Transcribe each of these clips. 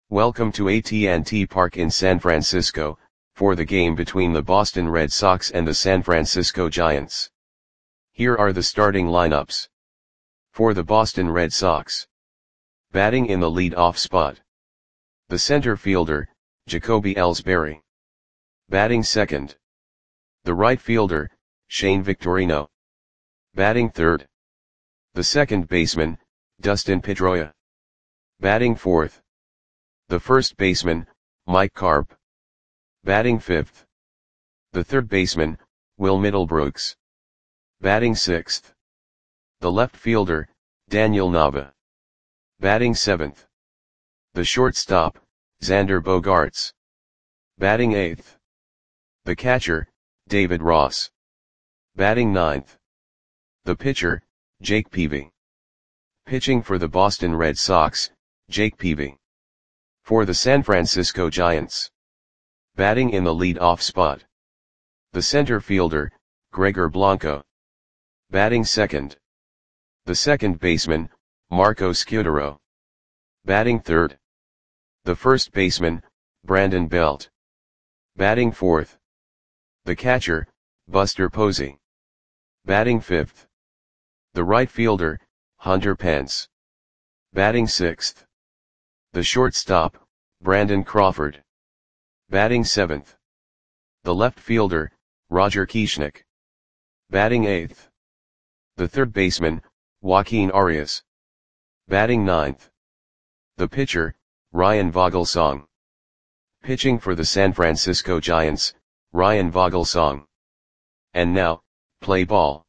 Welcome to AT&T Park in San Francisco, for the game between the Boston Red Sox and the San Francisco Giants. Here are the starting lineups. For the Boston Red Sox. Batting in the lead-off spot. The center fielder, Jacoby Ellsbury. Batting second. The right fielder, Shane Victorino. Batting third. The second baseman, Dustin Pedroia. Batting fourth. The first baseman, Mike Carp. Batting fifth. The third baseman, Will Middlebrooks. Batting sixth. The left fielder, Daniel Nava. Batting seventh. The shortstop, Xander Bogaerts. Batting eighth. The catcher, David Ross. Batting ninth. The pitcher, Jake Peavy. Pitching for the Boston Red Sox, Jake Peavy. For the San Francisco Giants. Batting in the lead-off spot. The center fielder, Gregor Blanco. Batting second. The second baseman, Marco Scutaro. Batting third. The first baseman, Brandon Belt. Batting fourth. The catcher, Buster Posey. Batting fifth. The right fielder, Hunter Pence. Batting sixth. The shortstop, Brandon Crawford. Batting seventh. The left fielder, Roger Kieschnick. Batting eighth. The third baseman, Joaquin Arias. Batting ninth. The pitcher, Ryan Vogelsong. Pitching for the San Francisco Giants, Ryan Vogelsong. And now, play ball.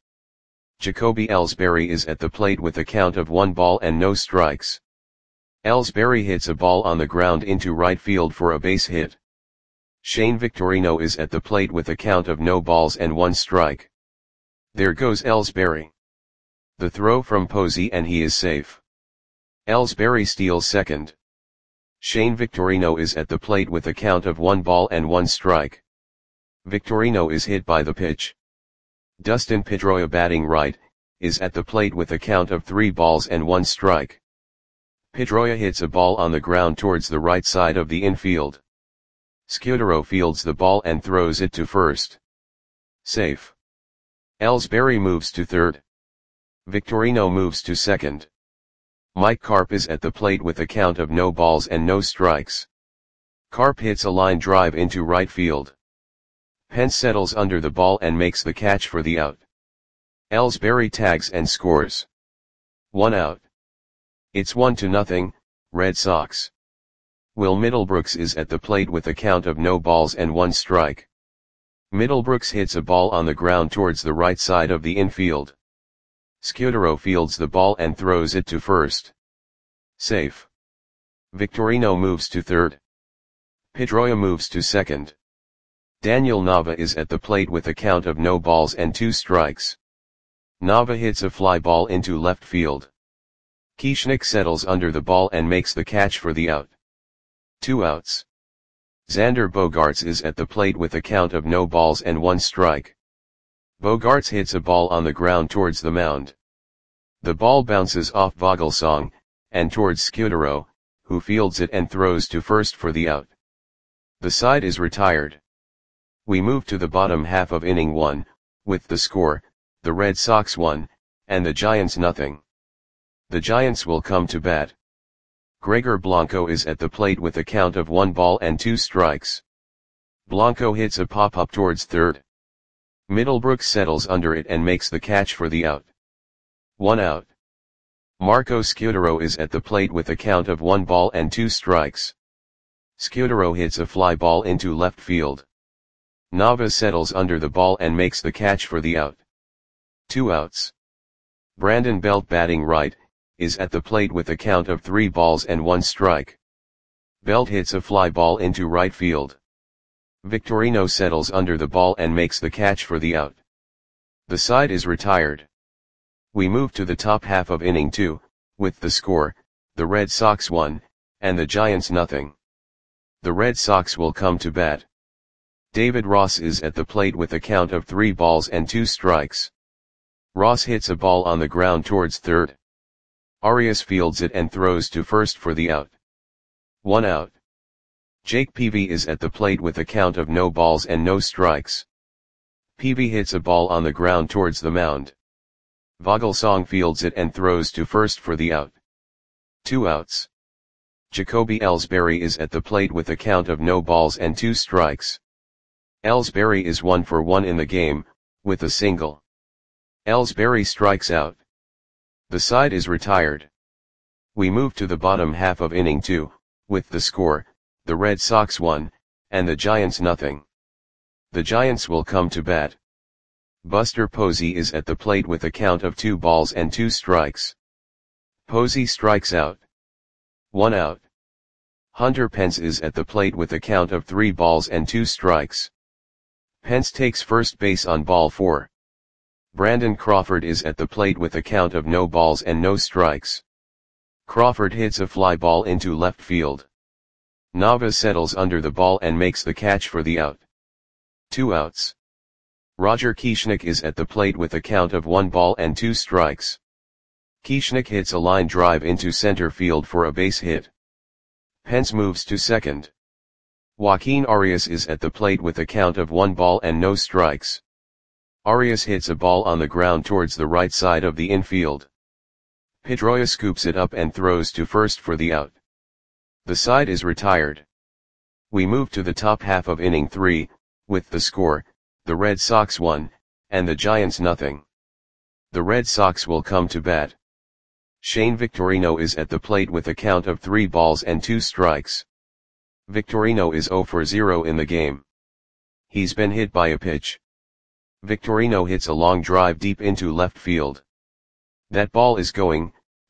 Jacoby Ellsbury is at the plate with a count of 1 ball and no strikes. Ellsbury hits a ball on the ground into right field for a base hit. Shane Victorino is at the plate with a count of no balls and 1 strike. There goes Ellsbury. The throw from Posey and he is safe. Ellsbury steals second. Shane Victorino is at the plate with a count of 1 ball and 1 strike. Victorino is hit by the pitch. Dustin Pedroia, batting right, is at the plate with a count of 3 balls and 1 strike. Pedroia hits a ball on the ground towards the right side of the infield. Scutaro fields the ball and throws it to first. Safe. Ellsbury moves to third. Victorino moves to second. Mike Carp is at the plate with a count of no balls and no strikes. Carp hits a line drive into right field. Pence settles under the ball and makes the catch for the out. Ellsbury tags and scores. 1 out. It's 1-0, Red Sox. Will Middlebrooks is at the plate with a count of no balls and 1 strike. Middlebrooks hits a ball on the ground towards the right side of the infield. Scutaro fields the ball and throws it to first. Safe. Victorino moves to third. Pedroia moves to second. Daniel Nava is at the plate with a count of no balls and 2 strikes. Nava hits a fly ball into left field. Kieschnick settles under the ball and makes the catch for the out. 2 outs. Xander Bogaerts is at the plate with a count of no balls and 1 strike. Bogaerts hits a ball on the ground towards the mound. The ball bounces off Vogelsong, and towards Scutaro, who fields it and throws to first for the out. The side is retired. We move to the bottom half of inning 1, with the score, the Red Sox 1, and the Giants 0. The Giants will come to bat. Gregor Blanco is at the plate with a count of 1 ball and 2 strikes. Blanco hits a pop-up towards third. Middlebrooks settles under it and makes the catch for the out. 1 out. Marco Scutaro is at the plate with a count of 1 ball and 2 strikes. Scutaro hits a fly ball into left field. Nava settles under the ball and makes the catch for the out. 2 outs. Brandon Belt, batting right, is at the plate with a count of 3 balls and 1 strike. Belt hits a fly ball into right field. Victorino settles under the ball and makes the catch for the out. The side is retired. We move to the top half of inning 2, with the score, the Red Sox 1, and the Giants 0. The Red Sox will come to bat. David Ross is at the plate with a count of 3 balls and 2 strikes. Ross hits a ball on the ground towards third. Arias fields it and throws to first for the out. 1 out. Jake Peavy is at the plate with a count of no balls and no strikes. Peavy hits a ball on the ground towards the mound. Vogelsong fields it and throws to first for the out. 2 outs. Jacoby Ellsbury is at the plate with a count of no balls and 2 strikes. Ellsbury is 1 for 1 in the game, with a single. Ellsbury strikes out. The side is retired. We move to the bottom half of inning 2, with the score, the Red Sox 1, and the Giants nothing. The Giants will come to bat. Buster Posey is at the plate with a count of 2 balls and 2 strikes. Posey strikes out. 1 out. Hunter Pence is at the plate with a count of 3 balls and 2 strikes. Pence takes first base on ball 4. Brandon Crawford is at the plate with a count of no balls and no strikes. Crawford hits a fly ball into left field. Nava settles under the ball and makes the catch for the out. 2 outs. Roger Kieschnick is at the plate with a count of 1 ball and 2 strikes. Kieschnick hits a line drive into center field for a base hit. Pence moves to second. Joaquin Arias is at the plate with a count of 1 ball and no strikes. Arias hits a ball on the ground towards the right side of the infield. Pedroia scoops it up and throws to first for the out. The side is retired. We move to the top half of inning 3, with the score, the Red Sox 1, and the Giants nothing. The Red Sox will come to bat. Shane Victorino is at the plate with a count of 3 balls and 2 strikes. Victorino is 0 for 0 in the game. He's been hit by a pitch. Victorino hits a long drive deep into left field. That ball is gone.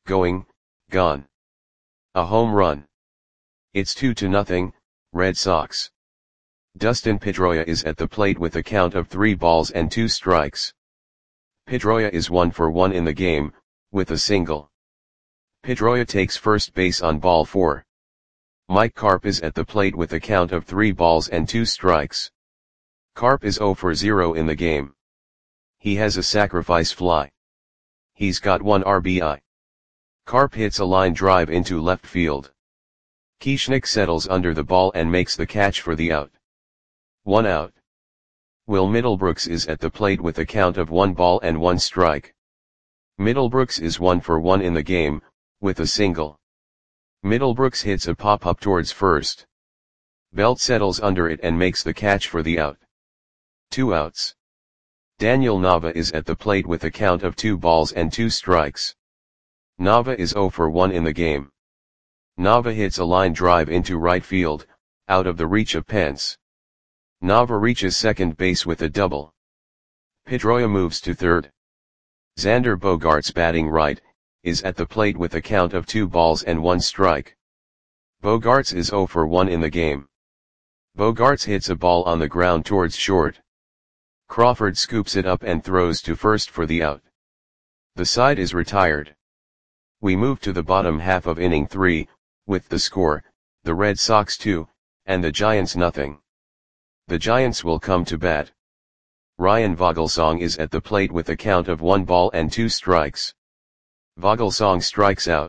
A home run. It's 2-0, Red Sox. Dustin Pedroia is at the plate with a count of 3 balls and 2 strikes. Pedroia is 1 for 1 in the game, with a single. Pedroia takes first base on ball 4. Mike Carp is at the plate with a count of 3 balls and 2 strikes. Carp is 0 for 0 in the game. He has a sacrifice fly. He's got 1 RBI. Carp hits a line drive into left field. Kieschnick settles under the ball and makes the catch for the out. 1 out. Will Middlebrooks is at the plate with a count of 1 ball and 1 strike. Middlebrooks is 1 for 1 in the game, with a single. Middlebrooks hits a pop-up towards first. Belt settles under it and makes the catch for the out. 2 outs. Daniel Nava is at the plate with a count of 2 balls and 2 strikes. Nava is 0 for 1 in the game. Nava hits a line drive into right field, out of the reach of Pence. Nava reaches second base with a double. Pedroia moves to third. Xander Bogaerts, batting right, is at the plate with a count of 2 balls and 1 strike. Bogaerts is 0 for 1 in the game. Bogaerts hits a ball on the ground towards short. Crawford scoops it up and throws to first for the out. The side is retired. We move to the bottom half of inning 3, with the score, the Red Sox 2, and the Giants nothing. The Giants will come to bat. Ryan Vogelsong is at the plate with a count of 1 ball and 2 strikes. Vogelsong strikes out.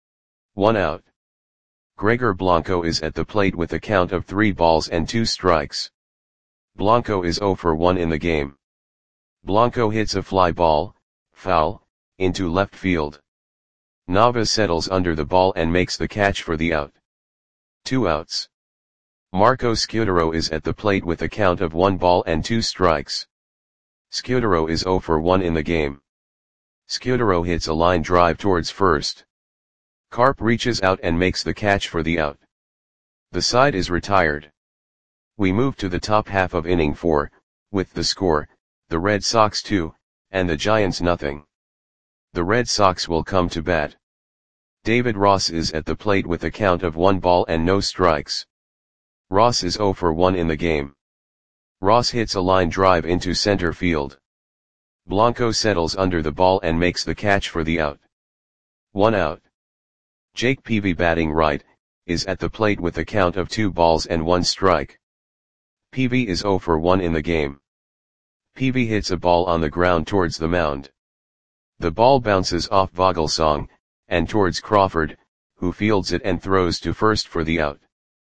1 out. Gregor Blanco is at the plate with a count of 3 balls and 2 strikes. Blanco is 0 for 1 in the game. Blanco hits a fly ball, foul, into left field. Nava settles under the ball and makes the catch for the out. 2 outs. Marco Scutaro is at the plate with a count of 1 ball and 2 strikes. Scutaro is 0 for 1 in the game. Scutaro hits a line drive towards first. Carp reaches out and makes the catch for the out. The side is retired. We move to the top half of inning 4, with the score, the Red Sox 2, and the Giants nothing. The Red Sox will come to bat. David Ross is at the plate with a count of 1 ball and no strikes. Ross is 0 for 1 in the game. Ross hits a line drive into center field. Blanco settles under the ball and makes the catch for the out. 1 out. Jake Peavy, batting right, is at the plate with a count of 2 balls and 1 strike. Peavy is 0 for 1 in the game. Peavy hits a ball on the ground towards the mound. The ball bounces off Vogelsong, and towards Crawford, who fields it and throws to first for the out.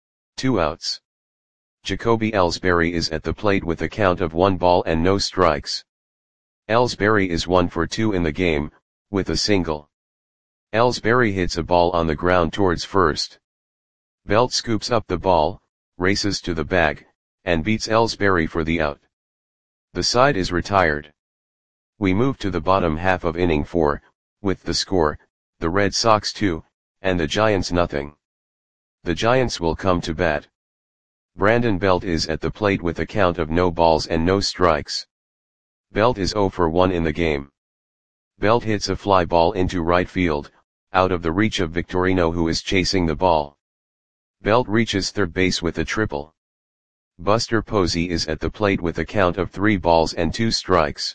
2 outs. Jacoby Ellsbury is at the plate with a count of 1 ball and no strikes. Ellsbury is 1 for 2 in the game, with a single. Ellsbury hits a ball on the ground towards first. Belt scoops up the ball, races to the bag, and beats Ellsbury for the out. The side is retired. We move to the bottom half of inning 4, with the score, the Red Sox 2, and the Giants nothing. The Giants will come to bat. Brandon Belt is at the plate with a count of no balls and no strikes. Belt is 0 for 1 in the game. Belt hits a fly ball into right field, out of the reach of Victorino, who is chasing the ball. Belt reaches third base with a triple. Buster Posey is at the plate with a count of 3 balls and 2 strikes.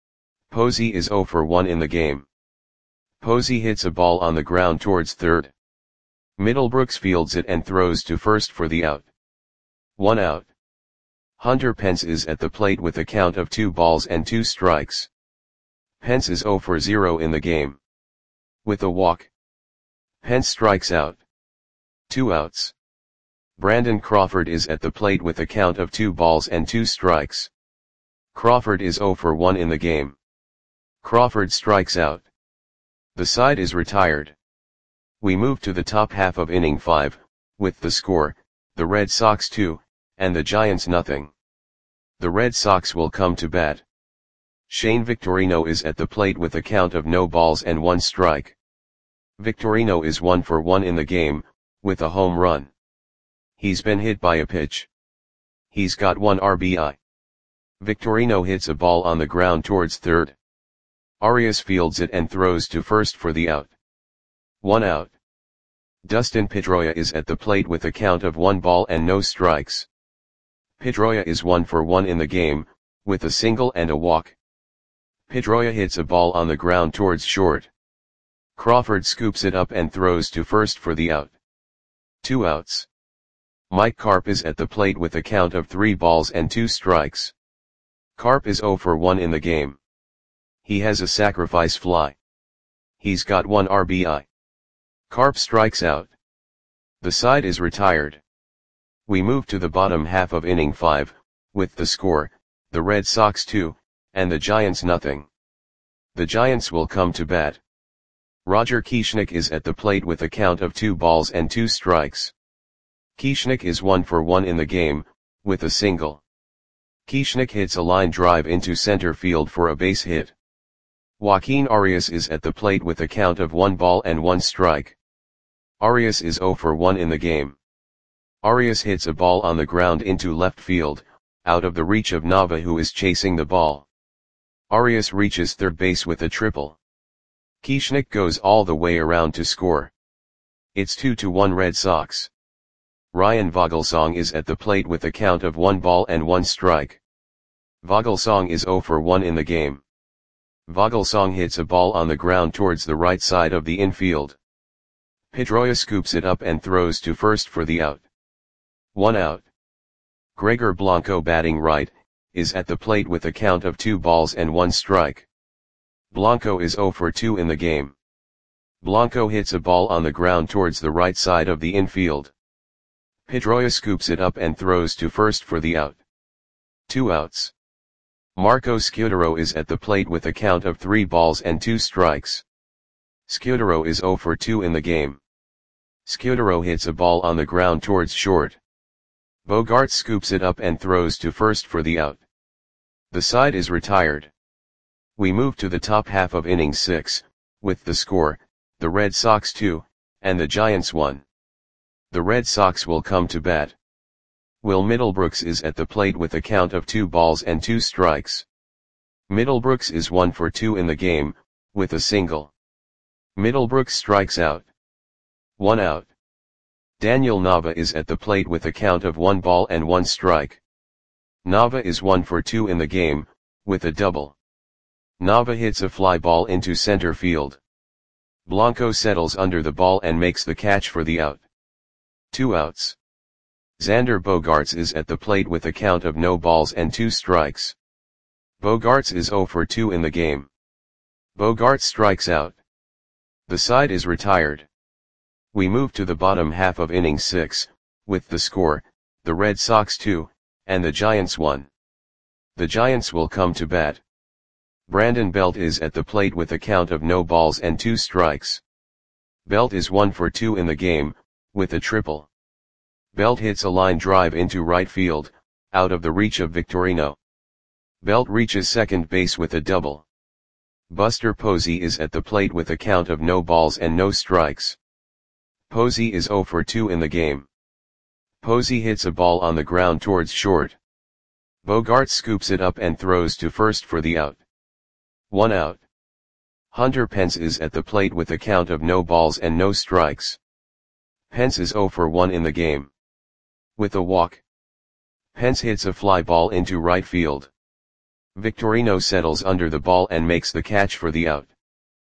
Posey is 0 for 1 in the game. Posey hits a ball on the ground towards third. Middlebrooks fields it and throws to first for the out. 1 out. Hunter Pence is at the plate with a count of 2 balls and 2 strikes. Pence is 0 for 0 in the game. With a walk, Pence strikes out. 2 outs. Brandon Crawford is at the plate with a count of 2 balls and 2 strikes. Crawford is 0 for 1 in the game. Crawford strikes out. The side is retired. We move to the top half of inning 5, with the score, the Red Sox 2, and the Giants nothing. The Red Sox will come to bat. Shane Victorino is at the plate with a count of no balls and 1 strike. Victorino is 1 for 1 in the game, with a home run. He's been hit by a pitch. He's got 1 RBI. Victorino hits a ball on the ground towards third. Arias fields it and throws to first for the out. 1 out. Dustin Pedroia is at the plate with a count of 1 ball and no strikes. Pedroia is 1 for 1 in the game, with a single and a walk. Pedroia hits a ball on the ground towards short. Crawford scoops it up and throws to first for the out. 2 outs. Mike Carp is at the plate with a count of 3 balls and 2 strikes. Carp is 0 for 1 in the game. He has a sacrifice fly. He's got 1 RBI. Carp strikes out. The side is retired. We move to the bottom half of inning 5, with the score, the Red Sox 2, and the Giants nothing. The Giants will come to bat. Roger Kieschnick is at the plate with a count of 2 balls and 2 strikes. Kieschnick is 1 for 1 in the game, with a single. Kieschnick hits a line drive into center field for a base hit. Joaquin Arias is at the plate with a count of 1 ball and 1 strike. Arias is 0 for 1 in the game. Arias hits a ball on the ground into left field, out of the reach of Nava, who is chasing the ball. Arias reaches third base with a triple. Kieschnick goes all the way around to score. It's 2-1 Red Sox. Ryan Vogelsong is at the plate with a count of 1 ball and 1 strike. Vogelsong is 0 for 1 in the game. Vogelsong hits a ball on the ground towards the right side of the infield. Pedroia scoops it up and throws to first for the out. 1 out. Gregor Blanco, batting right, is at the plate with a count of 2 balls and 1 strike. Blanco is 0 for 2 in the game. Blanco hits a ball on the ground towards the right side of the infield. Pedroia scoops it up and throws to first for the out. 2 outs. Marco Scutaro is at the plate with a count of 3 balls and 2 strikes. Scutaro is 0 for 2 in the game. Scutaro hits a ball on the ground towards short. Bogart scoops it up and throws to first for the out. The side is retired. We move to the top half of inning 6, with the score, the Red Sox 2, and the Giants 1. The Red Sox will come to bat. Will Middlebrooks is at the plate with a count of 2 balls and 2 strikes. Middlebrooks is 1 for 2 in the game, with a single. Middlebrooks strikes out. 1 out. Daniel Nava is at the plate with a count of 1 ball and 1 strike. Nava is 1 for 2 in the game, with a double. Nava hits a fly ball into center field. Blanco settles under the ball and makes the catch for the out. 2 outs. Xander Bogaerts is at the plate with a count of no balls and 2 strikes. Bogaerts is 0 for 2 in the game. Bogaerts strikes out. The side is retired. We move to the bottom half of inning 6, with the score, the Red Sox 2, and the Giants 1. The Giants will come to bat. Brandon Belt is at the plate with a count of no balls and 2 strikes. Belt is 1 for 2 in the game, with a triple. Belt hits a line drive into right field, out of the reach of Victorino. Belt reaches second base with a double. Buster Posey is at the plate with a count of no balls and no strikes. Posey is 0 for 2 in the game. Posey hits a ball on the ground towards short. Bogart scoops it up and throws to first for the out. 1 out. Hunter Pence is at the plate with a count of no balls and no strikes. Pence is 0 for 1 in the game. With a walk, Pence hits a fly ball into right field. Victorino settles under the ball and makes the catch for the out.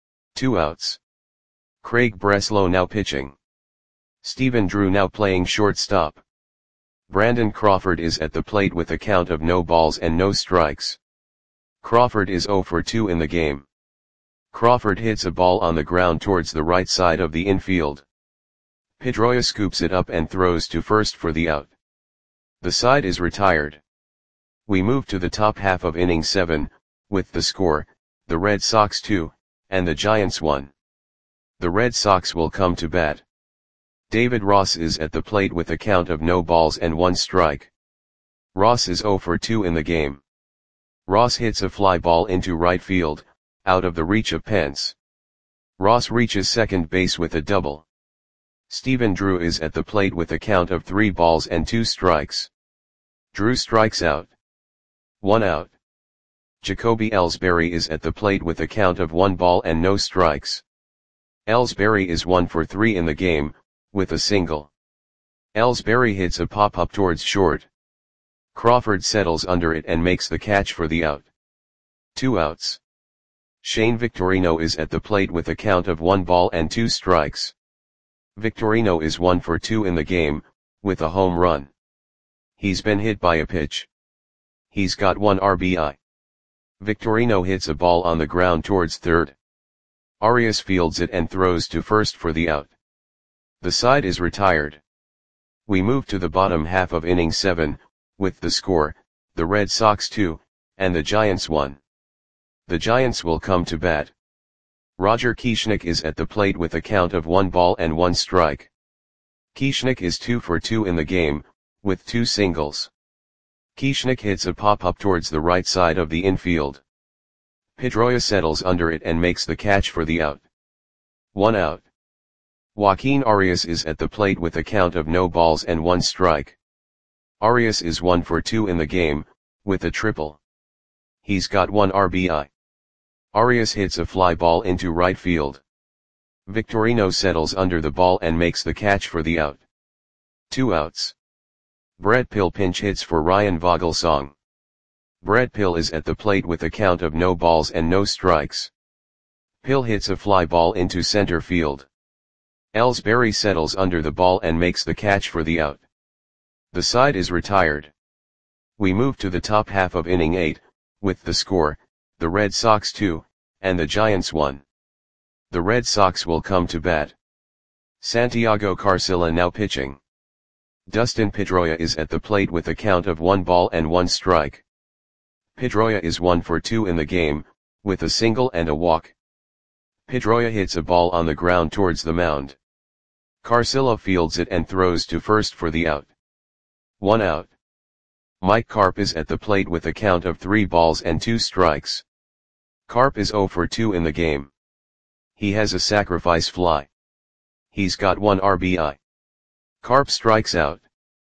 2 outs. Craig Breslow now pitching. Stephen Drew now playing shortstop. Brandon Crawford is at the plate with a count of no balls and no strikes. Crawford is 0 for 2 in the game. Crawford hits a ball on the ground towards the right side of the infield. Pedroia scoops it up and throws to first for the out. The side is retired. We move to the top half of inning 7, with the score, the Red Sox 2, and the Giants 1. The Red Sox will come to bat. David Ross is at the plate with a count of no balls and 1 strike. Ross is 0 for 2 in the game. Ross hits a fly ball into right field, out of the reach of Pence. Ross reaches second base with a double. Stephen Drew is at the plate with a count of 3 balls and 2 strikes. Drew strikes out. 1 out. Jacoby Ellsbury is at the plate with a count of 1 ball and no strikes. Ellsbury is 1 for 3 in the game, with a single. Ellsbury hits a pop-up towards short. Crawford settles under it and makes the catch for the out. 2 outs. Shane Victorino is at the plate with a count of 1 ball and 2 strikes. Victorino is 1 for 2 in the game, with a home run. He's been hit by a pitch. He's got 1 RBI. Victorino hits a ball on the ground towards third. Arias fields it and throws to first for the out. The side is retired. We move to the bottom half of inning 7, with the score, the Red Sox 2, and the Giants 1. The Giants will come to bat. Roger Kieschnick is at the plate with a count of 1 ball and 1 strike. Kieschnick is 2 for 2 in the game, with 2 singles. Kieschnick hits a pop-up towards the right side of the infield. Pedroia settles under it and makes the catch for the out. 1 out. Joaquin Arias is at the plate with a count of no balls and 1 strike. Arias is 1 for 2 in the game, with a triple. He's got 1 RBI. Arias hits a fly ball into right field. Victorino settles under the ball and makes the catch for the out. 2 outs. Brett Pill pinch hits for Ryan Vogelsong. Brett Pill is at the plate with a count of no balls and no strikes. Pill hits a fly ball into center field. Ellsbury settles under the ball and makes the catch for the out. The side is retired. We move to the top half of inning 8, with the score, the Red Sox 2, and the Giants 1. The Red Sox will come to bat. Santiago Carcilla now pitching. Dustin Pedroia is at the plate with a count of 1 ball and 1 strike. Pedroia is 1 for 2 in the game, with a single and a walk. Pedroia hits a ball on the ground towards the mound. Carcilla fields it and throws to first for the out. 1 out. Mike Carp is at the plate with a count of 3 balls and 2 strikes. Carp is 0 for 2 in the game. He has a sacrifice fly. He's got 1 RBI. Carp strikes out.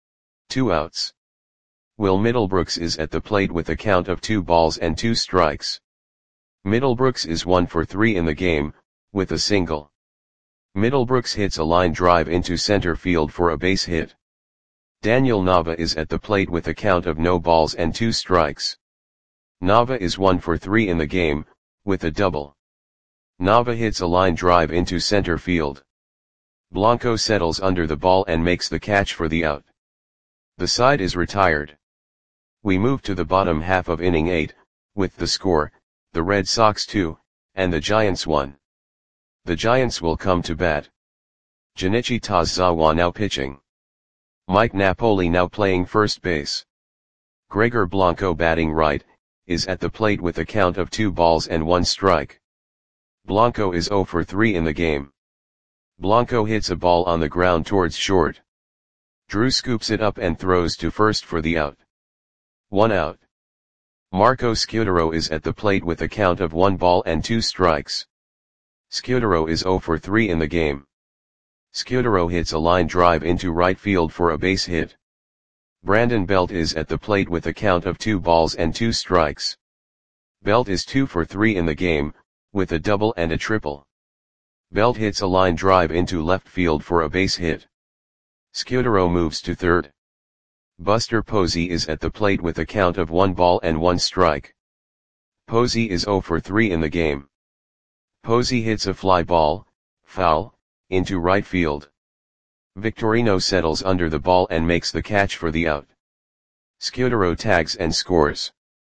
2 outs. Will Middlebrooks is at the plate with a count of 2 balls and 2 strikes. Middlebrooks is 1 for 3 in the game, with a single. Middlebrooks hits a line drive into center field for a base hit. Daniel Nava is at the plate with a count of no balls and 2 strikes. Nava is 1 for 3 in the game, with a double. Nava hits a line drive into center field. Blanco settles under the ball and makes the catch for the out. The side is retired. We move to the bottom half of inning 8, with the score, the Red Sox 2, and the Giants 1. The Giants will come to bat. Junichi Tozawa now pitching. Mike Napoli now playing first base. Gregor Blanco batting right, is at the plate with a count of 2 balls and 1 strike. Blanco is 0 for 3 in the game. Blanco hits a ball on the ground towards short. Drew scoops it up and throws to first for the out. 1 out. Marco Scudero is at the plate with a count of 1 ball and 2 strikes. Scudero is 0 for 3 in the game. Scudero hits a line drive into right field for a base hit. Brandon Belt is at the plate with a count of 2 balls and 2 strikes. Belt is 2 for 3 in the game, with a double and a triple. Belt hits a line drive into left field for a base hit. Scudero moves to third. Buster Posey is at the plate with a count of 1 ball and 1 strike. Posey is 0 for 3 in the game. Posey hits a fly ball, foul, into right field. Victorino settles under the ball and makes the catch for the out. Scudero tags and scores.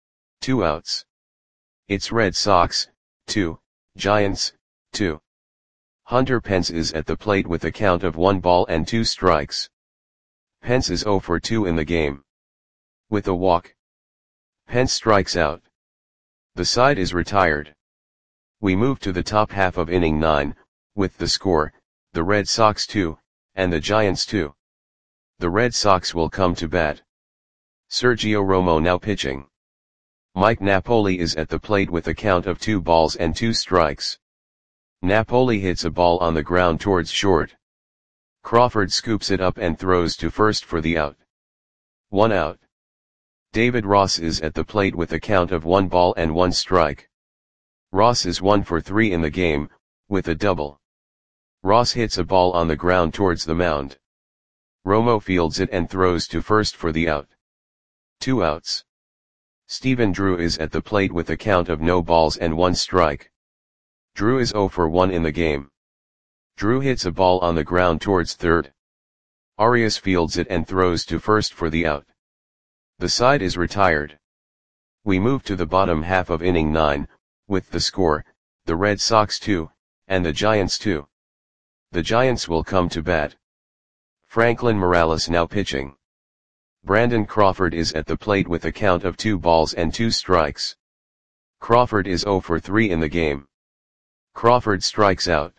2 outs. It's Red Sox, 2, Giants, 2. Hunter Pence is at the plate with a count of 1 ball and 2 strikes. Pence is 0 for 2 in the game. With a walk, Pence strikes out. The side is retired. We move to the top half of inning 9, with the score, the Red Sox 2, and the Giants 2. The Red Sox will come to bat. Sergio Romo now pitching. Mike Napoli is at the plate with a count of 2 balls and 2 strikes. Napoli hits a ball on the ground towards short. Crawford scoops it up and throws to first for the out. 1 out. David Ross is at the plate with a count of 1 ball and 1 strike. Ross is 1 for 3 in the game, with a double. Ross hits a ball on the ground towards the mound. Romo fields it and throws to first for the out. 2 outs. Stephen Drew is at the plate with a count of no balls and 1 strike. Drew is 0 for 1 in the game. Drew hits a ball on the ground towards third. Arias fields it and throws to first for the out. The side is retired. We move to the bottom half of inning 9, with the score, the Red Sox 2, and the Giants 2. The Giants will come to bat. Franklin Morales now pitching. Brandon Crawford is at the plate with a count of 2 balls and 2 strikes. Crawford is 0 for 3 in the game. Crawford strikes out.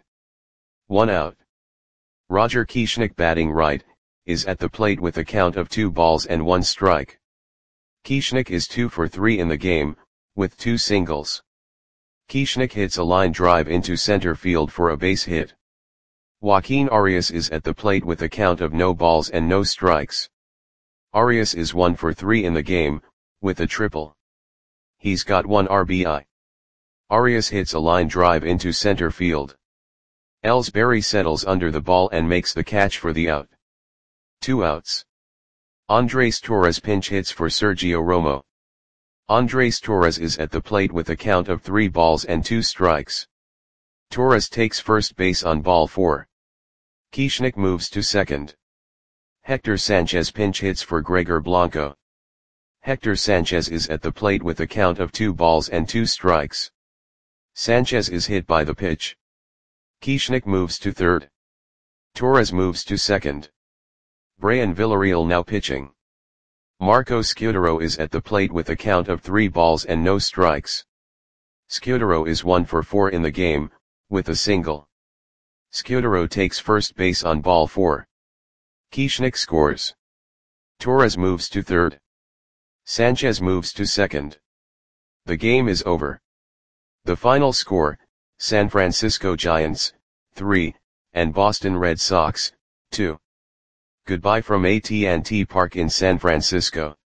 1 out. Roger Kieschnick batting right, is at the plate with a count of 2 balls and 1 strike. Kieschnick is 2 for 3 in the game, with 2 singles. Kieschnick hits a line drive into center field for a base hit. Joaquin Arias is at the plate with a count of no balls and no strikes. Arias is 1 for 3 in the game, with a triple. He's got 1 RBI. Arias hits a line drive into center field. Ellsbury settles under the ball and makes the catch for the out. 2 outs. Andres Torres pinch hits for Sergio Romo. Andres Torres is at the plate with a count of 3 balls and 2 strikes. Torres takes first base on ball 4. Kieschnick moves to second. Hector Sanchez pinch hits for Gregor Blanco. Hector Sanchez is at the plate with a count of 2 balls and 2 strikes. Sanchez is hit by the pitch. Kieschnick moves to third. Torres moves to second. Brian Villarreal now pitching. Marco Scudero is at the plate with a count of 3 balls and no strikes. Scudero is 1 for 4 in the game, with a single. Scudero takes first base on ball 4. Kieschnick scores. Torres moves to third. Sanchez moves to second. The game is over. The final score, San Francisco Giants, 3, and Boston Red Sox, 2. Goodbye from AT&T Park in San Francisco.